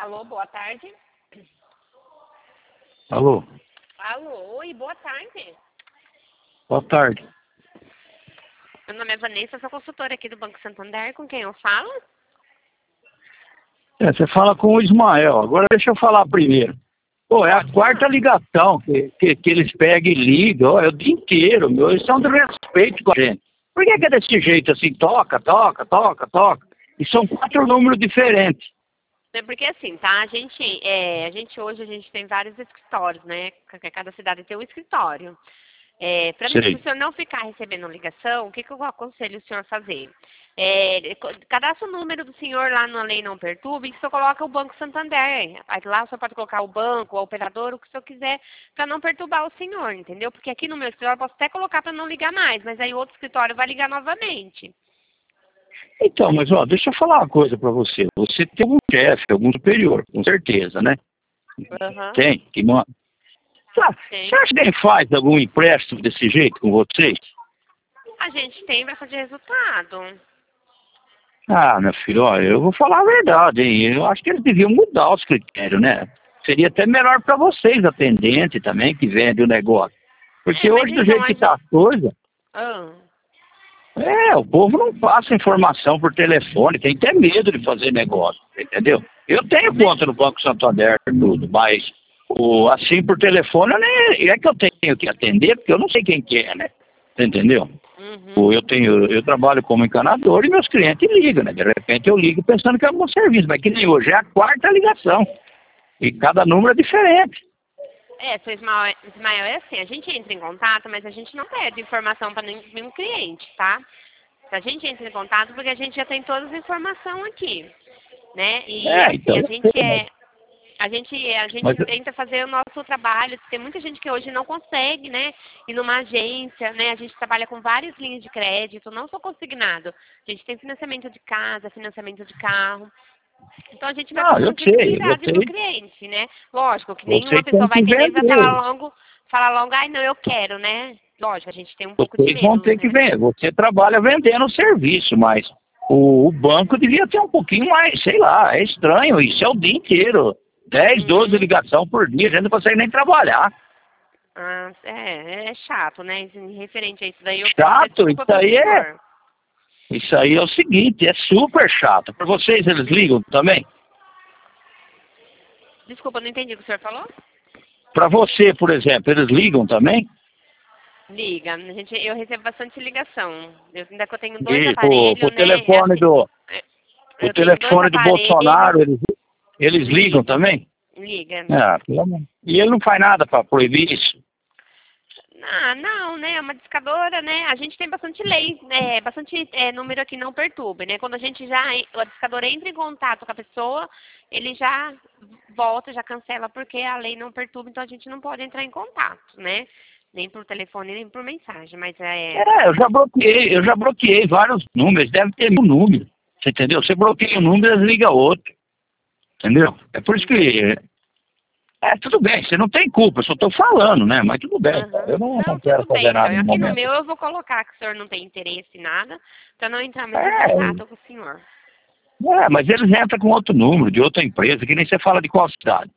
Alô, boa tarde. Alô? Alô, oi, boa tarde. Boa tarde. Meu nome é Vanessa, sou consultora aqui do Banco Santander. Com quem eu falo? Você fala com o Ismael. Agora deixa eu falar primeiro. Pô, é a quarta ligação que eles pegam e ligam. Ó, é o dia inteiro, meu. Eles são de respeito com a gente. Por que é desse jeito assim? Toca, toca, toca, toca. E são 4 números diferentes. É porque assim, tá? Hoje a gente tem vários escritórios, né? Cada cidade tem um escritório. Para o senhor não ficar recebendo ligação, o que eu aconselho o senhor a fazer? Cadastra o número do senhor lá na Lei Não Perturbe e o senhor coloca o Banco Santander. Aí lá o senhor pode colocar o banco, o operador, o que o senhor quiser, para não perturbar o senhor, entendeu? Porque aqui no meu escritório eu posso até colocar para não ligar mais, mas aí o outro escritório vai ligar novamente. Então, mas ó, deixa eu falar uma coisa pra você. Você tem algum chefe, algum superior, com certeza, né? Uhum. Tem, que não... Você acha que ele faz algum empréstimo desse jeito com vocês? A gente tem bastante resultado. Ah, meu filho, olha, eu vou falar a verdade, hein? Eu acho que eles deviam mudar os critérios, né? Seria até melhor para vocês, atendente também, que vende o negócio. Porque hoje, do jeito que tá a coisa, o povo não passa informação por telefone, tem até medo de fazer negócio, entendeu? Eu tenho conta no Banco Santander e tudo, mas assim por telefone é que eu tenho que atender, porque eu não sei quem que é, né? Você entendeu? Uhum. Eu trabalho como encanador e meus clientes ligam, né? De repente eu ligo pensando que é um serviço, mas que nem hoje é a quarta ligação. E cada número é diferente. Seu Ismael, é assim, a gente entra em contato, mas a gente não pede informação para nenhum cliente, tá? A gente entra em contato porque a gente já tem todas as informações aqui, né? E Então, a gente mas, tenta fazer o nosso trabalho. Tem muita gente que hoje não consegue, né? Ir numa agência, né? A gente trabalha com várias linhas de crédito, não só consignado. A gente tem financiamento de casa, financiamento de carro. Então a gente vai passando visibilidade para o cliente, né? Lógico que nenhuma pessoa vai atender e vai falar logo, ai não, eu quero, né? Lógico, a gente tem um pouco de medo. Vocês vão ter que vender. Você trabalha vendendo o serviço, mas o banco devia ter um pouquinho mais, sei lá, é estranho, isso é o dia inteiro. 10, 12 ligação por dia, a gente não consegue nem trabalhar. Ah, é chato, né? Referente a isso daí, eu chato, isso aí é o seguinte, é super chato. Para vocês, eles ligam também? Desculpa, não entendi o que o senhor falou. Para você, por exemplo, eles ligam também? Liga. Eu recebo bastante ligação. Ainda que eu tenho 2 aparelhos, o telefone o telefone do Bolsonaro, eles ligam também? Liga. E ele não faz nada para proibir isso? Não, né? É uma discadora, né? A gente tem bastante lei, né? Bastante número aqui não perturbe, né? Quando a discador entra em contato com a pessoa, ele já volta, já cancela, porque a lei não perturba, então a gente não pode entrar em contato, né? Nem por telefone, nem por mensagem, mas eu já bloqueei vários números, deve ter um número, você entendeu? Você bloqueia um número, eles ligam outro, entendeu? É por isso que... tudo bem, você não tem culpa, eu só estou falando, né? Mas tudo bem, eu não quero fazer nada no momento. Aqui no meu eu vou colocar que o senhor não tem interesse em nada, para não entrar mais em contato com o senhor. Mas eles entram com outro número, de outra empresa, que nem você fala de qual cidade.